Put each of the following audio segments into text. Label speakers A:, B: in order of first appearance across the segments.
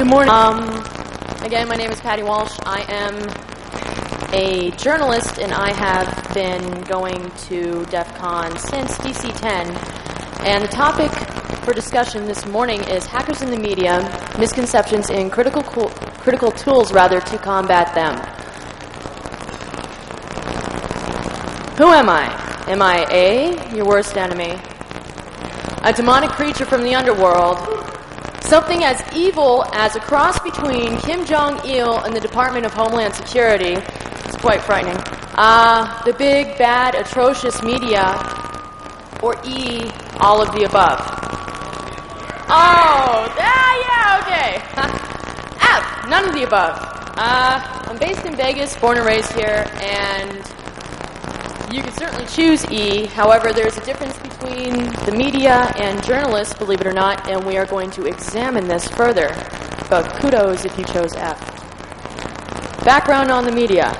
A: Good morning. Again, my name is Patty Walsh. I am a journalist, and I have been going to DEF CON since DC 10. And the topic for discussion this morning is hackers in the media, misconceptions and critical tools, to combat them. Who am I? Am I A, your worst enemy? A demonic creature from the underworld? Something as evil as a cross between Kim Jong-il and the Department of Homeland Security? It's quite frightening. The big, bad, atrocious media? Or E, all of the above? Oh, yeah, okay. F, none of the above. I'm based in Vegas, born and raised here, and you can certainly choose E. However, there's a difference between the media and journalists, believe it or not, and we are going to examine this further. But kudos if you chose F. Background on the media.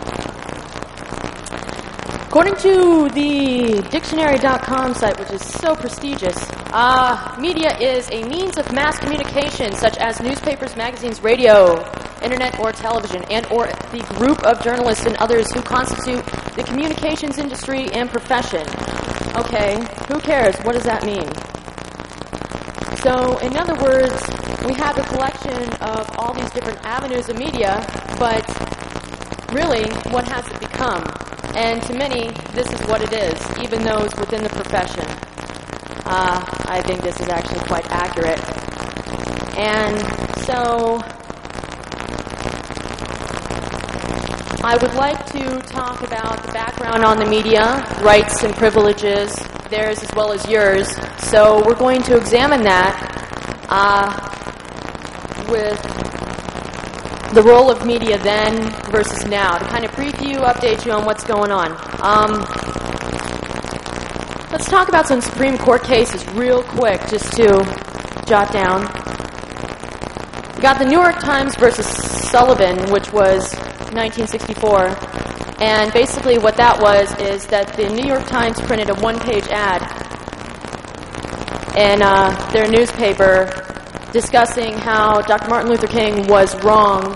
A: According to the dictionary.com site, which is so prestigious, media is a means of mass communication such as newspapers, magazines, radio, internet, or television, and or the group of journalists and others who constitute the communications industry and profession. Okay, who cares? What does that mean? So, in other words, we have a collection of all these different avenues of media, but really, what has it become? And to many, this is what it is, even those within the profession. I think this is actually quite accurate. And so, I would like to talk about the background on the media, rights and privileges, theirs as well as yours. So we're going to examine that with the role of media then versus now, to kind of preview, update you on what's going on. Let's talk about some Supreme Court cases real quick, just to jot down. We got the New York Times versus Sullivan, which was 1964, and basically what that was is that the New York Times printed a one-page ad in their newspaper discussing how Dr. Martin Luther King was wrong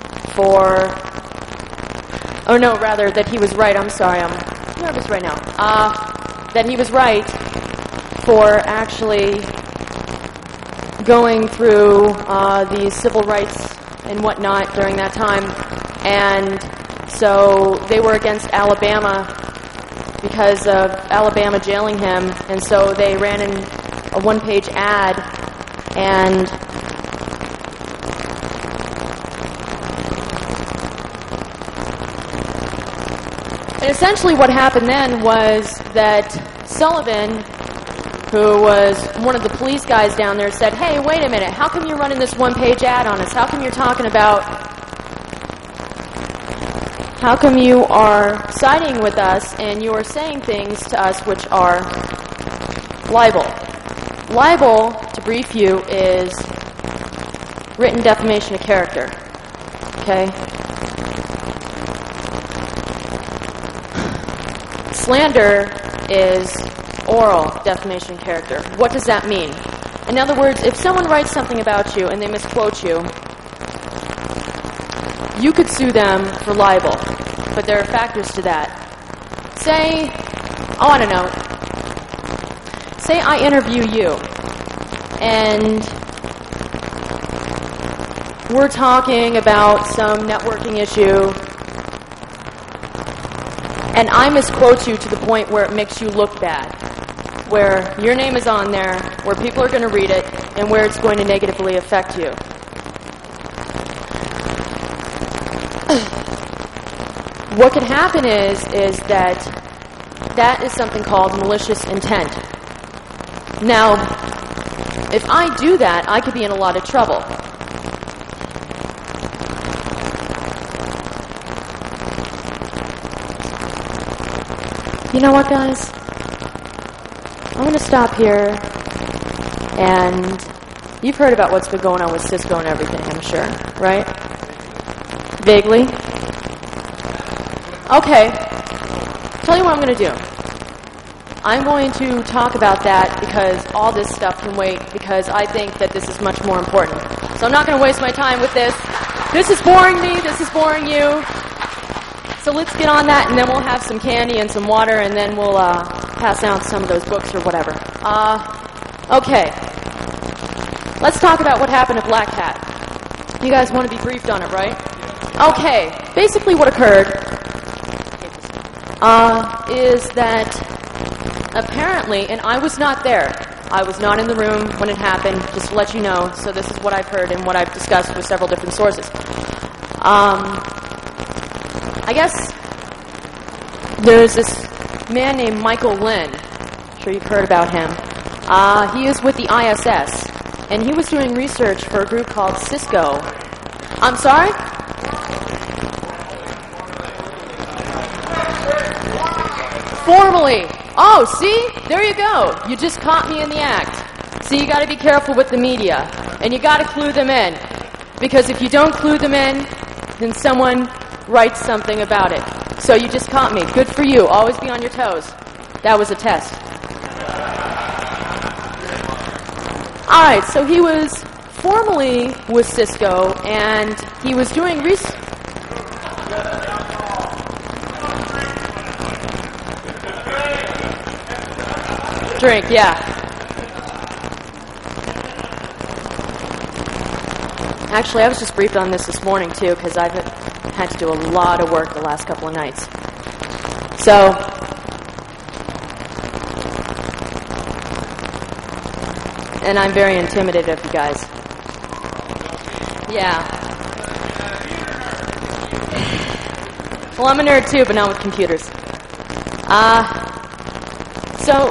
A: that he was right, I'm sorry, I'm nervous right now, that he was right for actually going through the civil rights and whatnot during that time. And so they were against Alabama because of Alabama jailing him, and so they ran in a one-page ad, and essentially what happened then was that Sullivan, who was one of the police guys down there, said, "Hey, wait a minute, how come you're running this one-page ad on us? How come you are siding with us and you are saying things to us which are libel?" Libel, to brief you, is written defamation of character. Okay? Slander is oral defamation of character. What does that mean? In other words, if someone writes something about you and they misquote you, you could sue them for libel, but there are factors to that. Say I interview you, and we're talking about some networking issue, and I misquote you to the point where it makes you look bad, where your name is on there, where people are going to read it, and where it's going to negatively affect you. What could happen is that is something called malicious intent. Now, if I do that, I could be in a lot of trouble. You know what, guys? I'm going to stop here, and you've heard about what's been going on with Cisco and everything, I'm sure, right? Vaguely? Okay, tell you what I'm going to do. I'm going to talk about that because all this stuff can wait, because I think that this is much more important. So I'm not going to waste my time with this. This is boring me. This is boring you. So let's get on that, and then we'll have some candy and some water, and then we'll pass out some of those books or whatever. Okay. Let's talk about what happened at Black Hat. You guys want to be briefed on it, right? Okay. Basically what occurred is that apparently, and I was not there. I was not in the room when it happened, just to let you know. So this is what I've heard and what I've discussed with several different sources. I guess there's this man named Michael Lynn. I'm sure you've heard about him. He is with the ISS, and he was doing research for a group called Cisco. I'm sorry? Formally. Oh, see? There you go. You just caught me in the act. See, you got to be careful with the media, and you got to clue them in, because if you don't clue them in, then someone writes something about it. So you just caught me. Good for you. Always be on your toes. That was a test. All right, so he was formerly with Cisco, and he was doing research. Drink, yeah. Actually, I was just briefed on this morning, too, because I've had to do a lot of work the last couple of nights. So, and I'm very intimidated of you guys. Yeah. Well, I'm a nerd, too, but not with computers. So,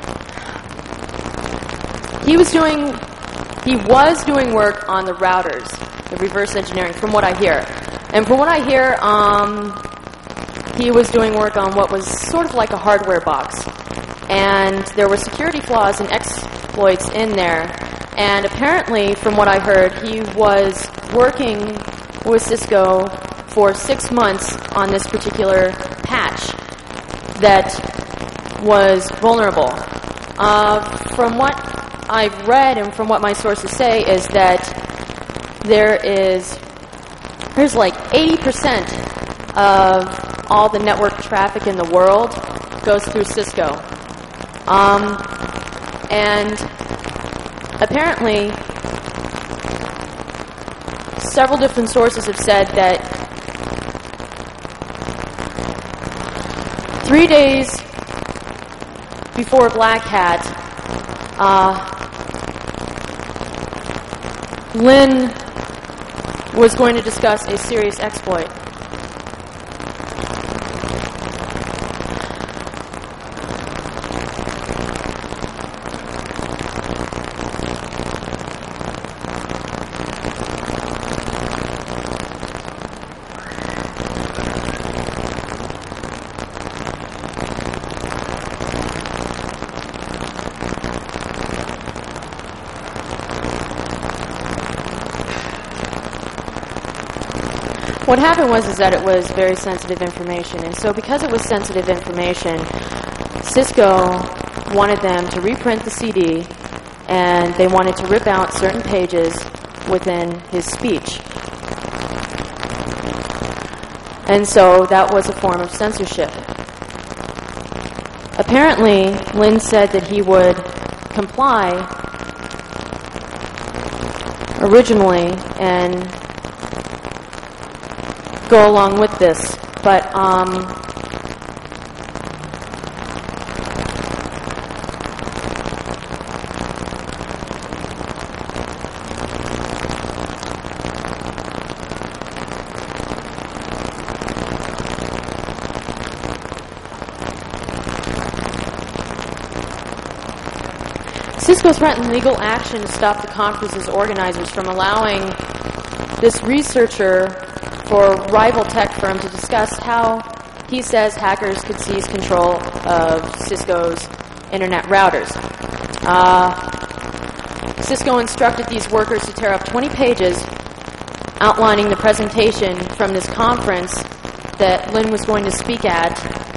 A: he was doing work on the routers, the reverse engineering, from what I hear. And from what I hear, he was doing work on what was sort of like a hardware box. And there were security flaws and exploits in there. And apparently, from what I heard, he was working with Cisco for 6 months on this particular patch that was vulnerable. From what I've read and from what my sources say is that there's like 80% of all the network traffic in the world goes through Cisco. And apparently several different sources have said that 3 days before Black Hat, Lynn was going to discuss a serious exploit. What happened was that it was very sensitive information, and so because it was sensitive information, Cisco wanted them to reprint the CD, and they wanted to rip out certain pages within his speech. And so that was a form of censorship. Apparently, Lynn said that he would comply originally and go along with this, but Cisco threatened legal action to stop the conference's organizers from allowing this researcher for a rival tech firm to discuss how he says hackers could seize control of Cisco's internet routers. Cisco instructed these workers to tear up 20 pages outlining the presentation from this conference that Lynn was going to speak at,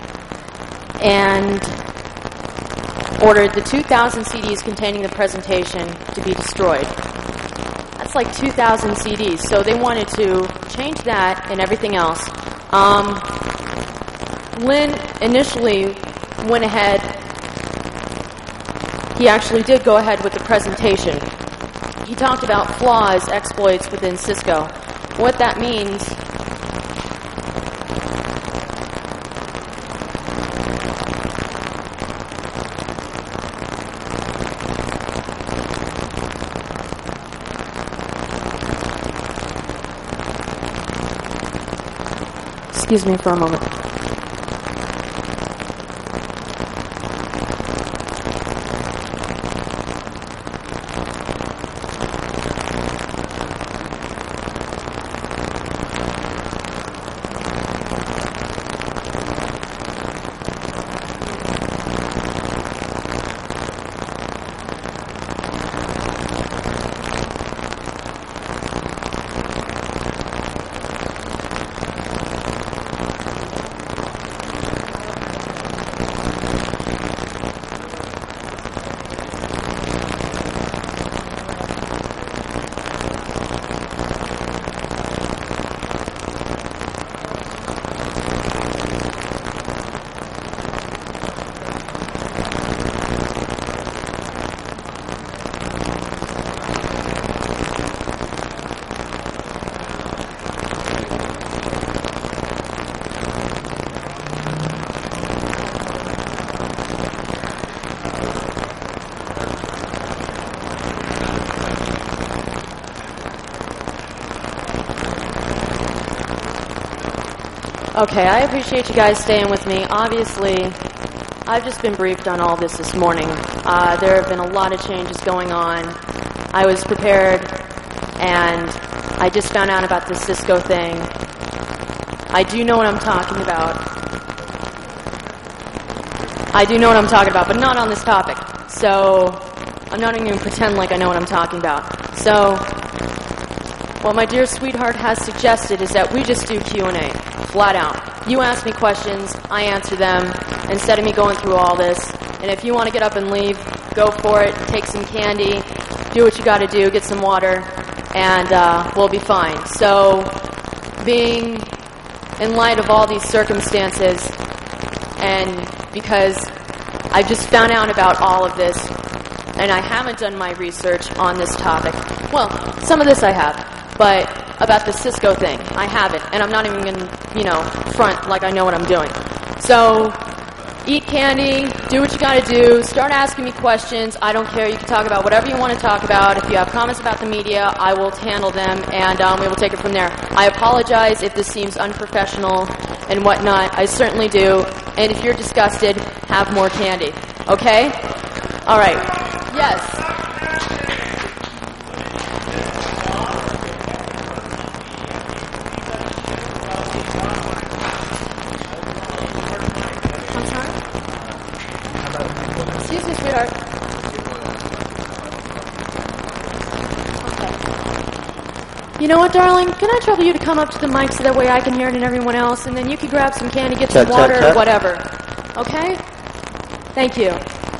A: and ordered the 2,000 CDs containing the presentation to be destroyed. That's that's like 2,000 CDs. So they wanted to change that and everything else. Lynn initially went ahead. He actually did go ahead with the presentation. He talked about flaws, exploits within Cisco. What that means... Excuse me for a moment. Okay, I appreciate you guys staying with me. Obviously, I've just been briefed on all this morning. There have been a lot of changes going on. I was prepared, and I just found out about this Cisco thing. I do know what I'm talking about. But not on this topic. So, I'm not even going to pretend like I know what I'm talking about. So, what my dear sweetheart has suggested is that we just do Q&A, flat out. You ask me questions, I answer them, instead of me going through all this. And if you want to get up and leave, go for it, take some candy, do what you got to do, get some water, and we'll be fine. So, being in light of all these circumstances, and because I just found out about all of this, and I haven't done my research on this topic. Well, some of this I have. But about the Cisco thing, I haven't, and I'm not even going to, front like I know what I'm doing. So, eat candy, do what you got to do, start asking me questions. I don't care. You can talk about whatever you want to talk about. If you have comments about the media, I will handle them, and we will take it from there. I apologize if this seems unprofessional and whatnot. I certainly do. And if you're disgusted, have more candy. Okay? All right. Yes. You know what, darling? Can I trouble you to come up to the mic so that way I can hear it and everyone else, and then you can grab some candy, get some water, or whatever. Okay? Thank you.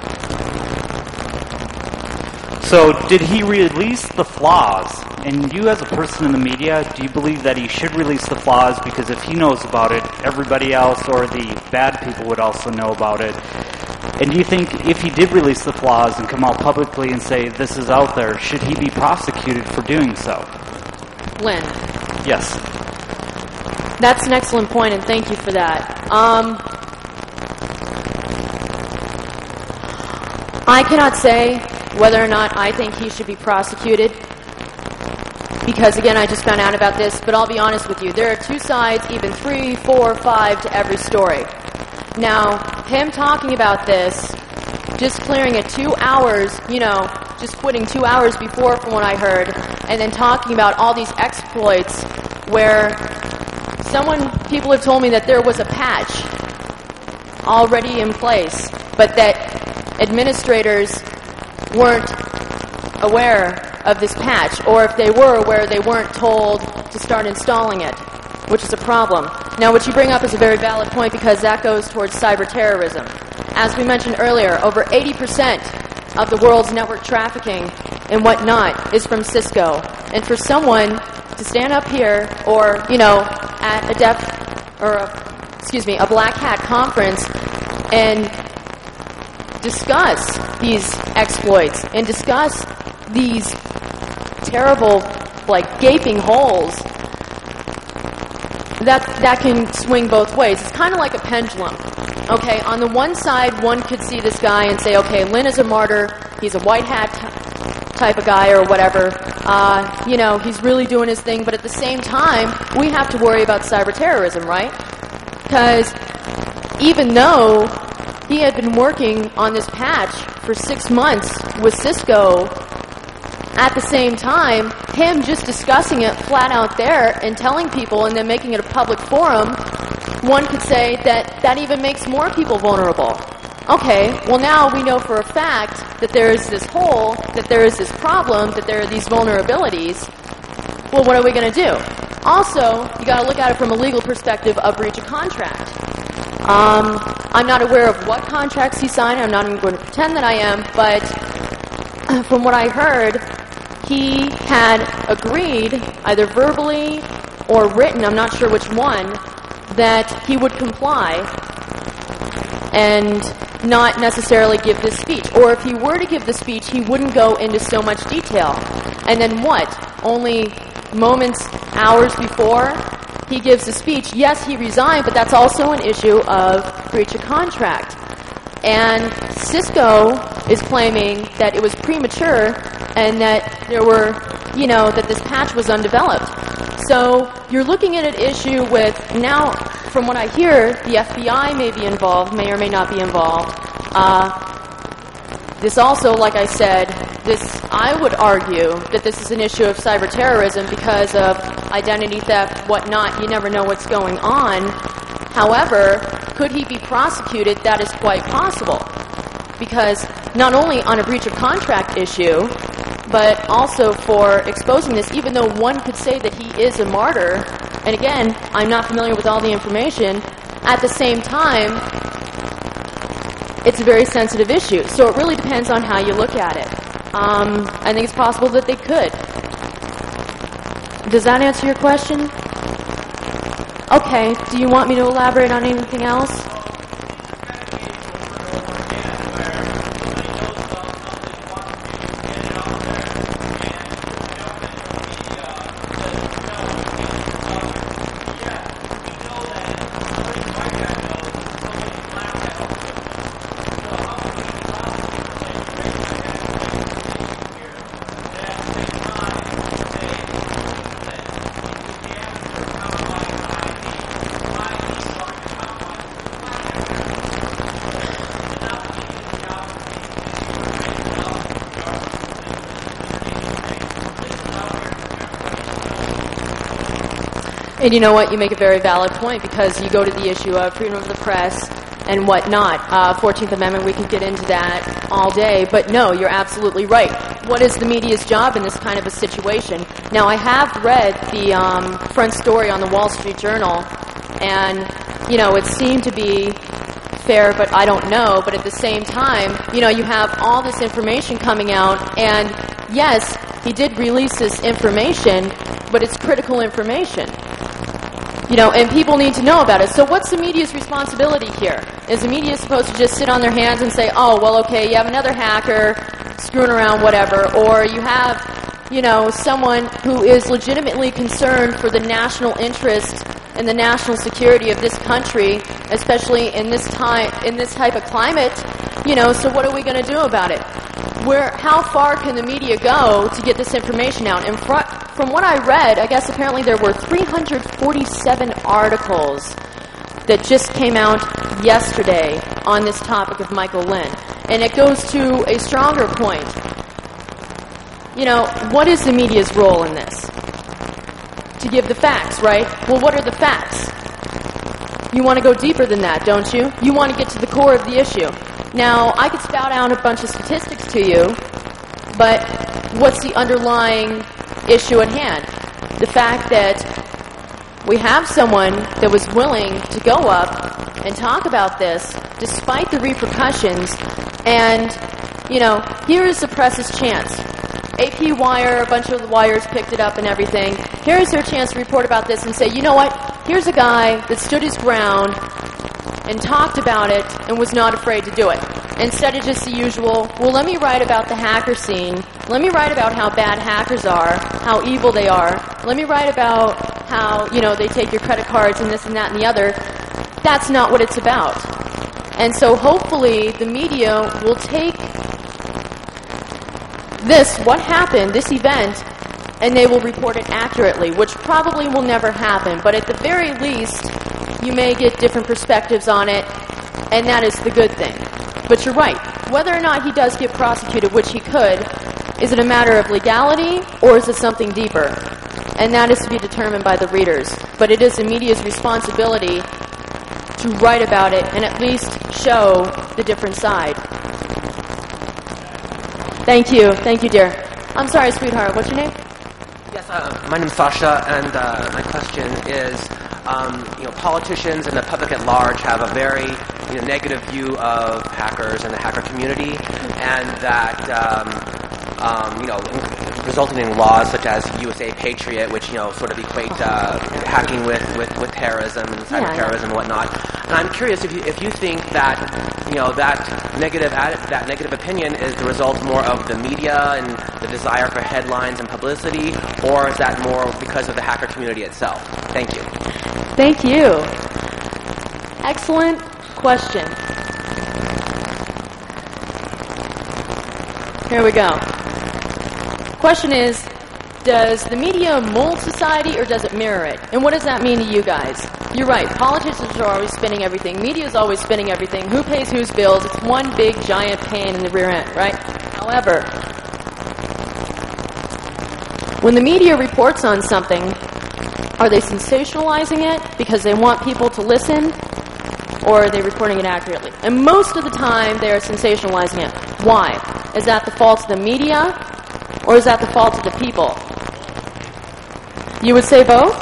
B: So, did he release the flaws? And you as a person in the media, do you believe that he should release the flaws? Because if he knows about it, everybody else or the bad people would also know about it. And do you think if he did release the flaws and come out publicly and say this is out there, should he be prosecuted for doing so?
A: Lynn.
B: Yes.
A: That's an excellent point, and thank you for that. I cannot say whether or not I think he should be prosecuted, because, again, I just found out about this, but I'll be honest with you. There are two sides, even 3, 4, 5 to every story. Now, him talking about this, just clearing it 2 hours, just quitting 2 hours before from what I heard, and then talking about all these exploits where people have told me that there was a patch already in place, but that administrators weren't aware of this patch, or if they were aware, they weren't told to start installing it, which is a problem. Now, what you bring up is a very valid point, because that goes towards cyber terrorism. As we mentioned earlier, over 80% of the world's network trafficking and whatnot is from Cisco. And for someone to stand up here or, at a Black Hat conference and discuss these exploits and discuss these terrible, gaping holes, that can swing both ways. It's kind of like a pendulum. Okay, on the one side, one could see this guy and say, okay, Lynn is a martyr, he's a white hat type of guy or whatever, he's really doing his thing, but at the same time, we have to worry about cyber terrorism, right? Because even though he had been working on this patch for 6 months with Cisco, at the same time, him just discussing it flat out there and telling people and then making it a public forum, one could say that even makes more people vulnerable. Okay, well now we know for a fact that there is this hole, that there is this problem, that there are these vulnerabilities. Well, what are we going to do? Also, you got to look at it from a legal perspective of breach of contract. I'm not aware of what contracts he signed. I'm not even going to pretend that I am, but from what I heard, he had agreed, either verbally or written, I'm not sure which one, that he would comply and not necessarily give this speech. Or if he were to give the speech, he wouldn't go into so much detail. And then what? Only moments, hours before he gives the speech, yes, he resigned, but that's also an issue of breach of contract. And Cisco is claiming that it was premature and that there were, that this patch was undeveloped. So you're looking at an issue with, now, from what I hear, the FBI may be involved, may or may not be involved. This also, like I said, I would argue that this is an issue of cyber terrorism because of identity theft, whatnot. You never know what's going on. However, could he be prosecuted? That is quite possible. Because not only on a breach of contract issue, but also for exposing this, even though one could say that he is a martyr, and again, I'm not familiar with all the information, at the same time, it's a very sensitive issue. So it really depends on how you look at it. I think it's possible that they could. Does that answer your question? Okay, do you want me to elaborate on anything else? And you know what? You make a very valid point because you go to the issue of freedom of the press and whatnot. 14th Amendment, we could get into that all day. But no, you're absolutely right. What is the media's job in this kind of a situation? Now, I have read the front story on the Wall Street Journal, and, it seemed to be fair, but I don't know. But at the same time, you have all this information coming out, and yes, he did release this information, but it's critical information. And people need to know about it. So what's the media's responsibility here? Is the media supposed to just sit on their hands and say, oh, well, okay, you have another hacker screwing around, whatever, or you have, someone who is legitimately concerned for the national interest and the national security of this country, especially in this type of climate, so what are we going to do about it? How far can the media go to get this information out? And from what I read, I guess apparently there were 347 articles that just came out yesterday on this topic of Michael Lynn. And it goes to a stronger point. What is the media's role in this? To give the facts, right? Well, what are the facts? You want to go deeper than that, don't you? You want to get to the core of the issue. Now, I could spout out a bunch of statistics to you, but what's the underlying issue at hand? The fact that we have someone that was willing to go up and talk about this despite the repercussions, and, here is the press's chance. AP Wire, a bunch of the wires picked it up and everything. Here's their chance to report about this and say, you know what? Here's a guy that stood his ground and talked about it and was not afraid to do it. Instead of just the usual, well, let me write about the hacker scene. Let me write about how bad hackers are, how evil they are. Let me write about how, they take your credit cards and this and that and the other. That's not what it's about. And so hopefully the media will take what happened, this event, and they will report it accurately, which probably will never happen. But at the very least, you may get different perspectives on it, and that is the good thing. But you're right. Whether or not he does get prosecuted, which he could, is it a matter of legality, or is it something deeper? And that is to be determined by the readers. But it is the media's responsibility to write about it and at least show the different side. Thank you. Thank you, dear. I'm sorry, sweetheart. What's your name?
C: Yes, my name's Sasha, and my question is, politicians and the public at large have a very negative view of hackers and the hacker community, and that resulting in laws such as USA Patriot, which sort of equate hacking with terrorism and cyber terrorism and whatnot. And I'm curious if you think that that negative opinion is the result more of the media and the desire for headlines and publicity, or is that more because of the hacker community itself? Thank you.
A: Thank you. Excellent question. Here we go. Question is, does the media mold society or does it mirror it? And what does that mean to you guys? You're right. Politicians are always spinning everything. Media is always spinning everything. Who pays whose bills? It's one big giant pain in the rear end, right? However, when the media reports on something, are they sensationalizing it because they want people to listen, or are they reporting it accurately? And most of the time, they are sensationalizing it. Why? Is that the fault of the media, or is that the fault of the people? You would say both?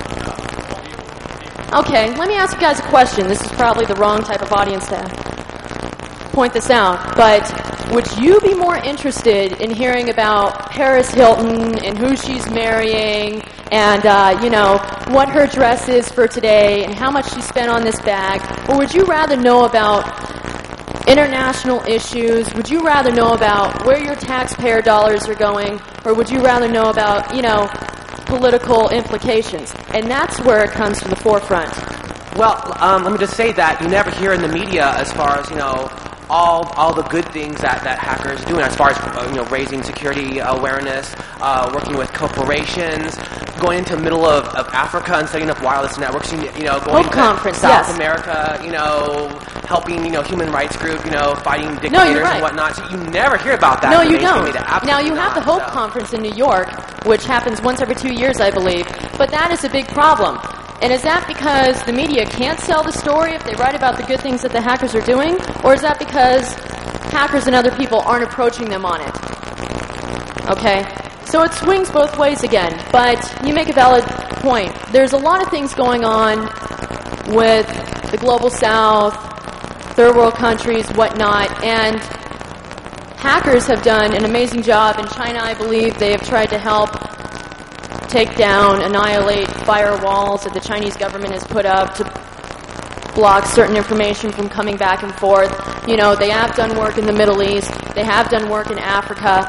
A: Okay, let me ask you guys a question. This is probably the wrong type of audience to point this out, but would you be more interested in hearing about Paris Hilton and who she's marrying and, what her dress is for today and how much she spent on this bag? Or would you rather know about international issues? Would you rather know about where your taxpayer dollars are going? Or would you rather know about, political implications? And that's where it comes to the forefront.
C: Well, let me just say that you never hear in the media as far as, all the good things that hackers do, as far as raising security awareness, working with corporations, going into the middle of Africa and setting up wireless networks, going to South America, helping human rights group, fighting dictators and whatnot. So you never hear about that.
A: No, you don't. Now you have the Hope Conference in New York, which happens once every 2 years, I believe, but that is a big problem. And is that because the media can't sell the story if they write about the good things that the hackers are doing? Or is that because hackers and other people aren't approaching them on it? Okay? So it swings both ways again. But you make a valid point. There's a lot of things going on with the global south, third world countries, whatnot, and hackers have done an amazing job. In China, I believe, they have tried to help take down, annihilate firewalls that the Chinese government has put up to block certain information from coming back and forth. They have done work in the Middle East. They have done work in Africa.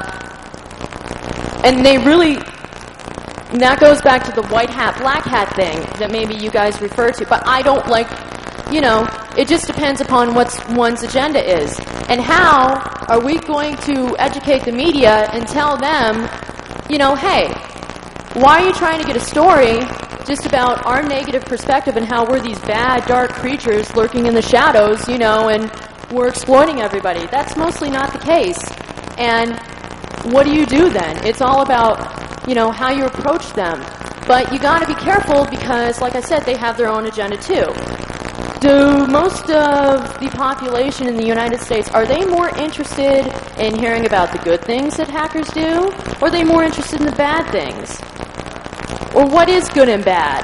A: And that goes back to the white hat, black hat thing that maybe you guys refer to. But I don't it just depends upon what one's agenda is. And how are we going to educate the media and tell them, hey, why are you trying to get a story just about our negative perspective and how we're these bad, dark creatures lurking in the shadows, and we're exploiting everybody? That's mostly not the case. And what do you do then? It's all about, how you approach them. But you got to be careful because, like I said, they have their own agenda too. Do most of the population in the United States, are they more interested in hearing about the good things that hackers do? Or are they more interested in the bad things? Or what is good and bad?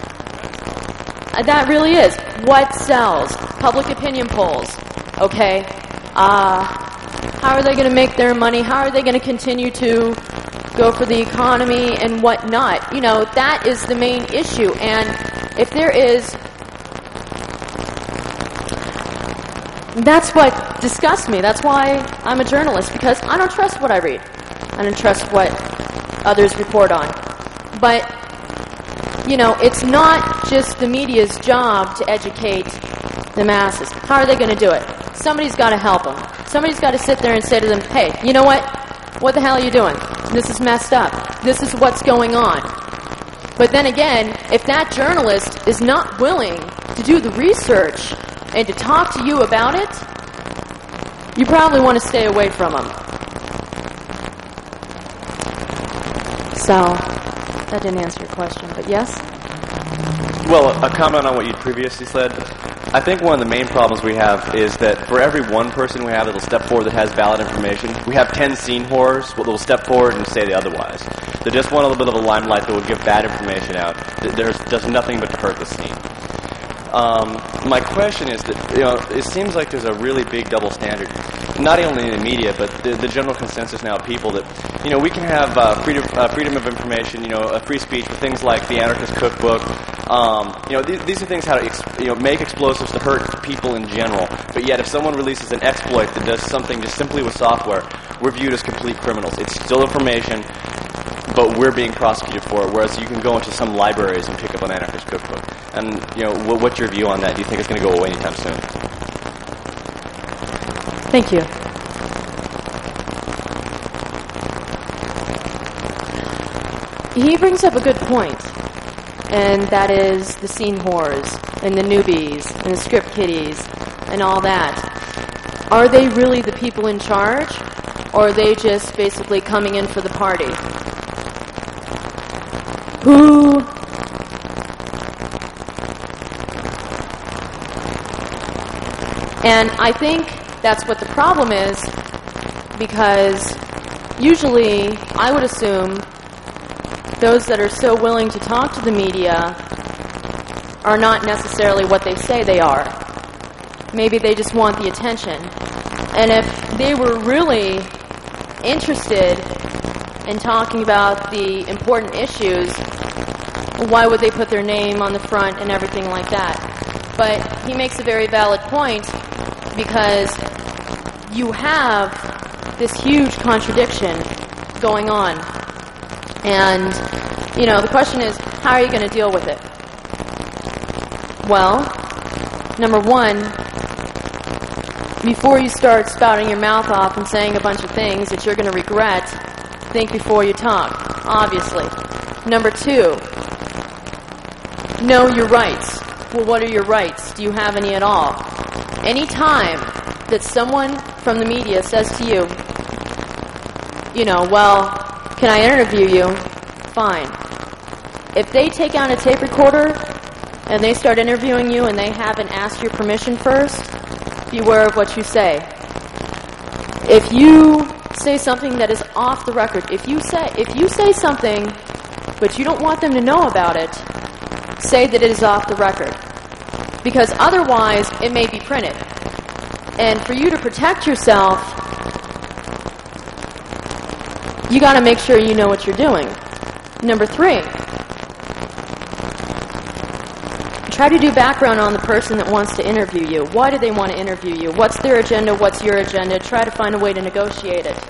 A: That really is. What sells? Public opinion polls. Okay. How are they going to make their money? How are they going to continue to go for the economy and whatnot? You know, that is the main issue. And if there is... That's what disgusts me. That's why I'm a journalist, because I don't trust what I read. I don't trust what others report on. But, you know, it's not just the media's job to educate the masses. How are they going to do it? Somebody's got to help them. Somebody's got to sit there and say to them, hey, you know what? What the hell are you doing? This is messed up. This is what's going on. But then again, if that journalist is not willing to do the research and to talk to you about it, you probably want to stay away from them. So, that didn't answer your question, but yes?
D: Well, a comment on what you previously said. I think one of the main problems we have is that for every one person we have that will step forward that has valid information, we have 10 scene whores that will step forward and say the otherwise. They just want a little bit of a limelight that will give bad information out. There's just nothing but to hurt the scene. My question is that, you know, it seems like there's a really big double standard, not only in the media, but the general consensus now of people that, you know, we can have freedom of information, you know, free speech with things like the Anarchist Cookbook. You know, these are things how to make explosives to hurt people in general. But yet, if someone releases an exploit that does something just simply with software, we're viewed as complete criminals. It's still information, but we're being prosecuted for it. Whereas you can go into some libraries and pick up an Anarchist Cookbook. And you know, what's your view on that? Do you think it's going to go away anytime soon?
A: Thank you. He brings up a good point, and that is the scene whores and the newbies and the script kiddies and all that. Are they really the people in charge, or are they just basically coming in for the party? Who... And I think that's what the problem is, because usually I would assume those that are so willing to talk to the media are not necessarily what they say they are. Maybe they just want the attention. And if they were really interested in talking about the important issues, why would they put their name on the front and everything like that? But he makes a very valid point, because you have this huge contradiction going on. And, you know, the question is, how are you going to deal with it? Well, number one, before you start spouting your mouth off and saying a bunch of things that you're going to regret, think before you talk, obviously. Number two, know your rights. Well, what are your rights? Do you have any at all? Any time that someone from the media says to you, you know, well, can I interview you? Fine. If they take out a tape recorder and they start interviewing you and they haven't asked your permission first, beware of what you say. If you say something that is off the record, if you say something but you don't want them to know about it, say that it is off the record. Because otherwise, it may be printed. And for you to protect yourself, you got to make sure you know what you're doing. Number three, try to do background on the person that wants to interview you. Why do they want to interview you? What's their agenda? What's your agenda? Try to find a way to negotiate it.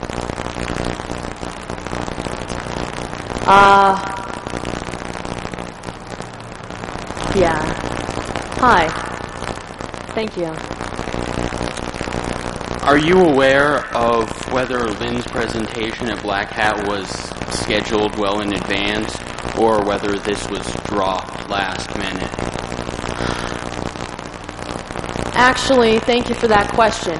A: Yeah. Hi. Thank you.
E: Are you aware of whether Lynn's presentation at Black Hat was scheduled well in advance, or whether this was dropped last minute?
A: Actually, thank you for that question.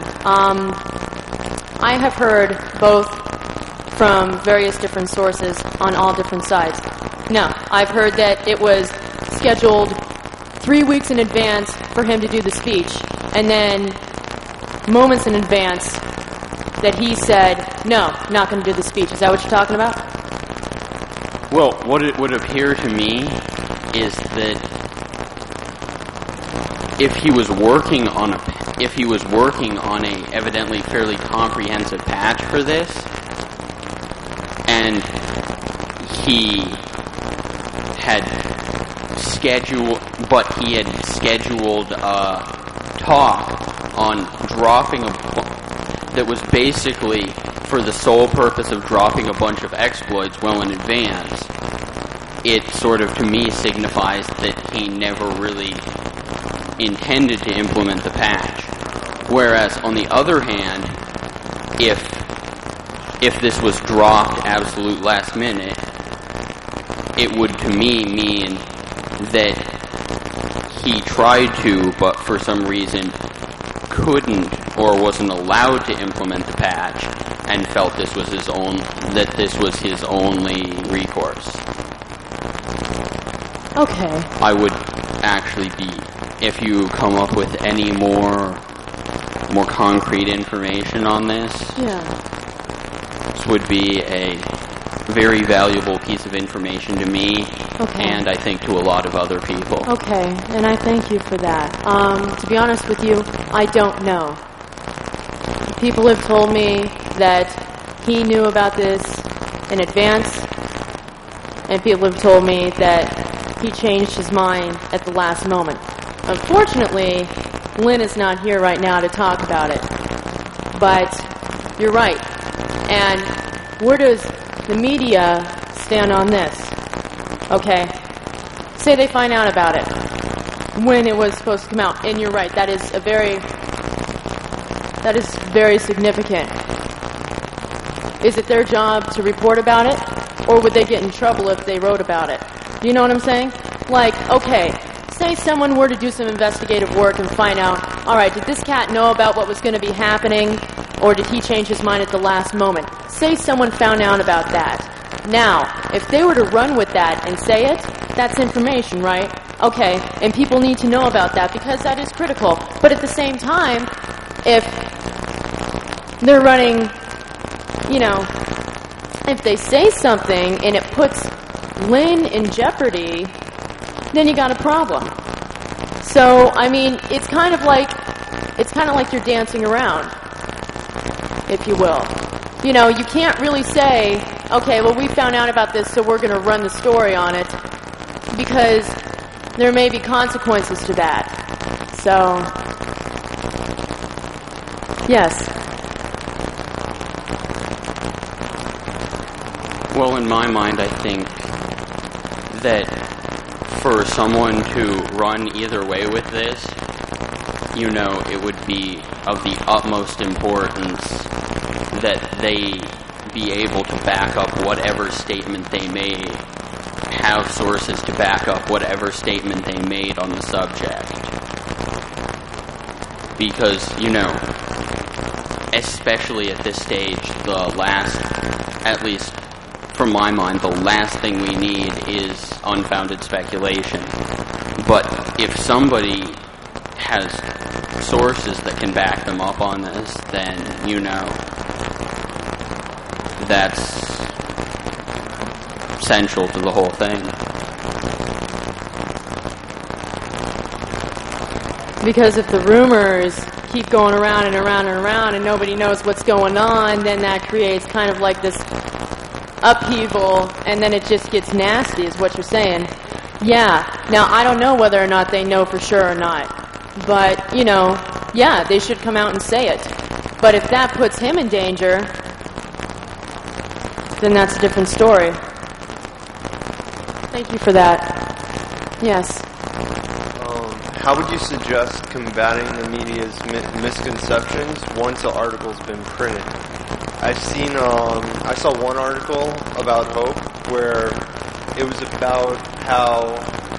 A: I have heard both from various different sources on all different sides. No, I've heard that it was scheduled 3 weeks in advance for him to do the speech, and then moments in advance that he said, no, not going to do the speech. Is that what you're talking about?
E: Well, what it would appear to me is that if he was working on if he was working on a evidently fairly comprehensive patch for this, and he had scheduled a talk on dropping that was basically for the sole purpose of dropping a bunch of exploits well in advance, it sort of, to me, signifies that he never really intended to implement the patch. Whereas, on the other hand, if this was dropped absolute last minute, it would, to me, mean that he tried to, but for some reason couldn't or wasn't allowed to implement the patch, and felt this was his only recourse.
A: Okay.
E: I would actually be, if you come up with any more concrete information on this, this would be a very valuable piece of information to me, and I think to a lot of other people.
A: Okay, and I thank you for that. To be honest with you, I don't know. People have told me that he knew about this in advance, and people have told me that he changed his mind at the last moment. Unfortunately, Lynn is not here right now to talk about it. But you're right. And where does the media stand on this? Okay. Say they find out about it when it was supposed to come out. And you're right, that is very significant. Is it their job to report about it? Or would they get in trouble if they wrote about it? You know what I'm saying? Like, okay, say someone were to do some investigative work and find out, alright, did this cat know about what was going to be happening, or did he change his mind at the last moment? Say someone found out about that. Now, if they were to run with that and say it, that's information, right? Okay, and people need to know about that because that is critical. But at the same time, if they're running, if they say something and it puts Lynn in jeopardy, then you got a problem. So, I mean, it's kind of like you're dancing around, if you will. You can't really say, okay, well, we found out about this, so we're going to run the story on it, because there may be consequences to that. So, yes.
E: Well, in my mind, I think that for someone to run either way with this, it would be of the utmost importance that they be able to back up whatever statement they made, have sources to back up whatever statement they made on the subject. Because, especially at this stage, at least from my mind, the last thing we need is unfounded speculation. But if somebody has sources that can back them up on this, then, that's central to the whole thing.
A: Because if the rumors keep going around and around and around and nobody knows what's going on, then that creates kind of like this upheaval, and then it just gets nasty, is what you're saying. Yeah. Now, I don't know whether or not they know for sure or not. But, they should come out and say it. But if that puts him in danger, then that's a different story. Thank you for that. Yes.
F: How would you suggest combating the media's misconceptions once an article's been printed? I saw one article about Hope where it was about how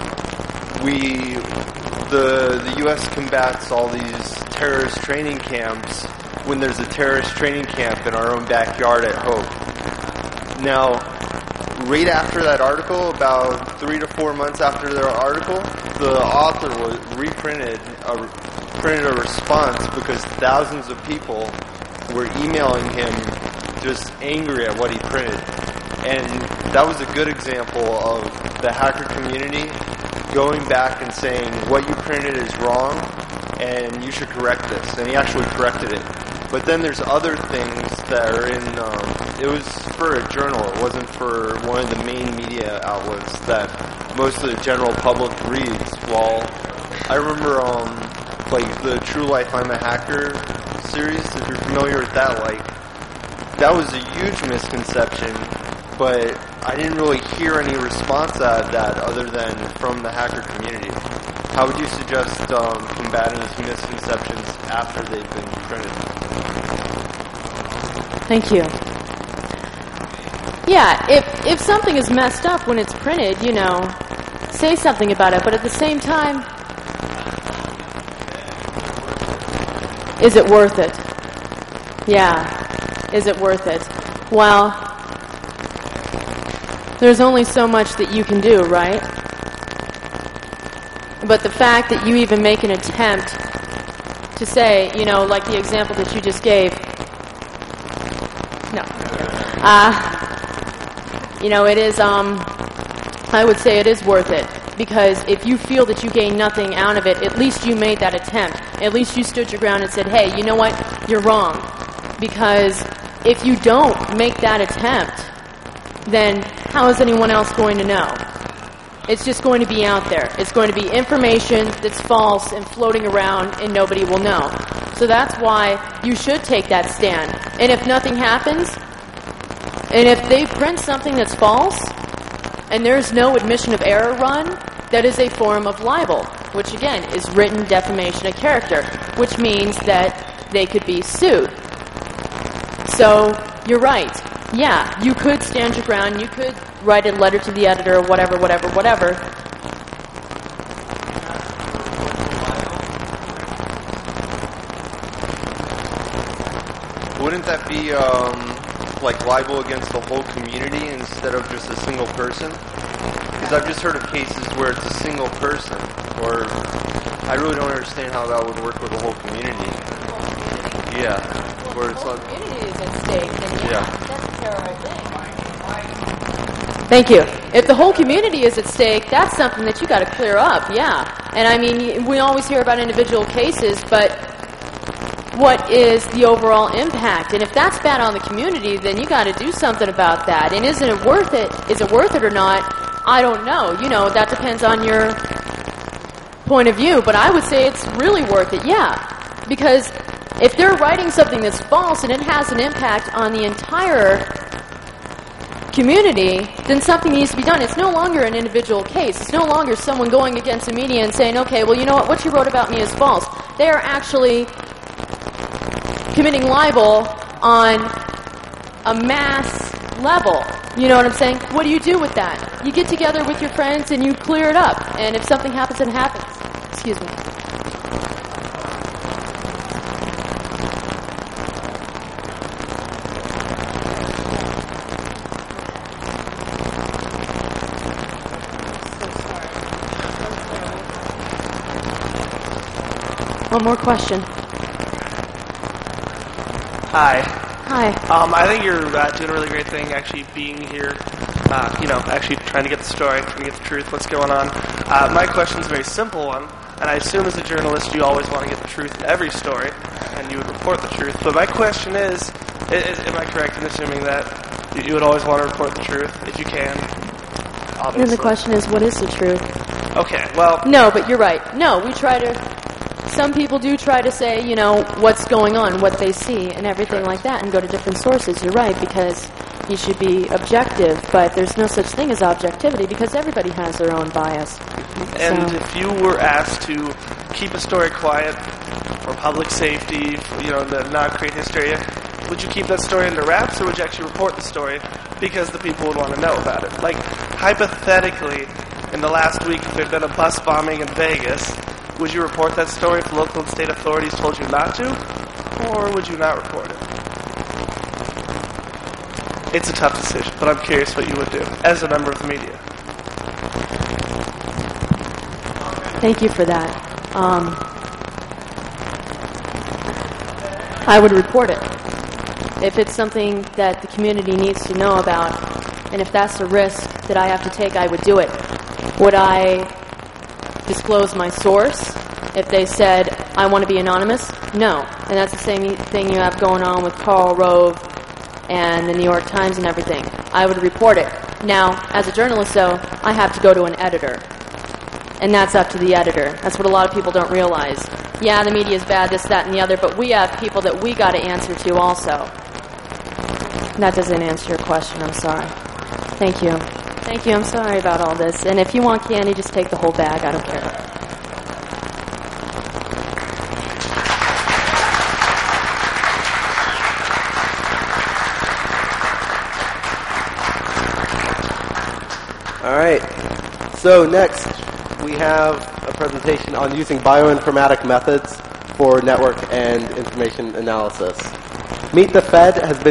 F: the U.S. combats all these terrorist training camps when there's a terrorist training camp in our own backyard at Hope. Now, right after that article, about 3 to 4 months after their article, the author printed a response because thousands of people were emailing him just angry at what he printed. And that was a good example of the hacker community going back and saying what you printed is wrong and you should correct this. And he actually corrected it. But then there's other things that are in, it was for a journal. It wasn't for one of the main media outlets that most of the general public reads. Well, I remember, like the True Life I'm a Hacker series, if you're familiar with that, like, that was a huge misconception, but I didn't really hear any response out of that other than from the hacker community. How would you suggest combating these misconceptions after they've been printed?
A: Thank you. Yeah, if something is messed up when it's printed, say something about it, but at the same time, is it worth it? Yeah, is it worth it? Well, there's only so much that you can do, right? But the fact that you even make an attempt to say, like the example that you just gave, no. It is, I would say it is worth it. Because if you feel that you gain nothing out of it, at least you made that attempt. At least you stood your ground and said, hey, you know what? You're wrong. Because if you don't make that attempt, then how is anyone else going to know? It's just going to be out there. It's going to be information that's false and floating around and nobody will know. So that's why you should take that stand. And if nothing happens, and if they print something that's false, and there's no admission of error run, that is a form of libel, which again is written defamation of character, which means that they could be sued. So you're right. Yeah, you could stand your ground, you could write a letter to the editor, whatever.
F: Wouldn't that be like libel against the whole community instead of just a single person? Because I've just heard of cases where it's a single person, or I really don't understand how that would work with the whole community. Yeah, where it's like,
A: community is at stake, then
F: yeah.
A: that's a terrible thing. Thank you. If the whole community is at stake, that's something that you got to clear up, yeah. And I mean, we always hear about individual cases, but what is the overall impact? And if that's bad on the community, then you got to do something about that. And isn't it worth it? Is it worth it or not? I don't know. That depends on your point of view. But I would say it's really worth it, yeah. Because if they're writing something that's false and it has an impact on the entire community, then something needs to be done. It's no longer an individual case. It's no longer someone going against the media and saying, okay, well, you know what you wrote about me is false. They are actually committing libel on a mass level. You know what I'm saying? What do you do with that? You get together with your friends and you clear it up. And if something happens, it happens. Excuse me. One more question.
G: Hi.
A: Hi.
G: I think you're doing a really great thing actually being here, actually trying to get the story, trying to get the truth, what's going on. My question is a very simple one, and I assume as a journalist you always want to get the truth in every story, and you would report the truth. But my question is am I correct in assuming that you would always want to report the truth if you can? Obviously.
A: And the question is, what is the truth?
G: Okay, well...
A: No, but you're right. No, we try to... Some people do try to say, what's going on, what they see, and everything like that, and go to different sources. You're right, because you should be objective, but there's no such thing as objectivity, because everybody has their own bias.
G: And if you were asked to keep a story quiet for public safety, to not create hysteria, would you keep that story under wraps, or would you actually report the story because the people would want to know about it? Like, hypothetically, in the last week, if there had been a bus bombing in Vegas, would you report that story if local and state authorities told you not to, or would you not report it? It's a tough decision, but I'm curious what you would do as a member of the media.
A: Thank you for that. I would report it. If it's something that the community needs to know about, and if that's a risk that I have to take, I would do it. Would I disclose my source if they said, I want to be anonymous? No. And that's the same thing you have going on with Karl Rove and the New York Times and everything. I would report it. Now, as a journalist, though, I have to go to an editor. And that's up to the editor. That's what a lot of people don't realize. Yeah, the media is bad, this, that, and the other, but we have people that we got to answer to also. That doesn't answer your question. I'm sorry. Thank you. Thank you. I'm sorry about all this. And if you want candy, just take the whole bag. I don't care.
H: All right. So next, we have a presentation on using bioinformatic methods for network and information analysis. Meet the Fed has been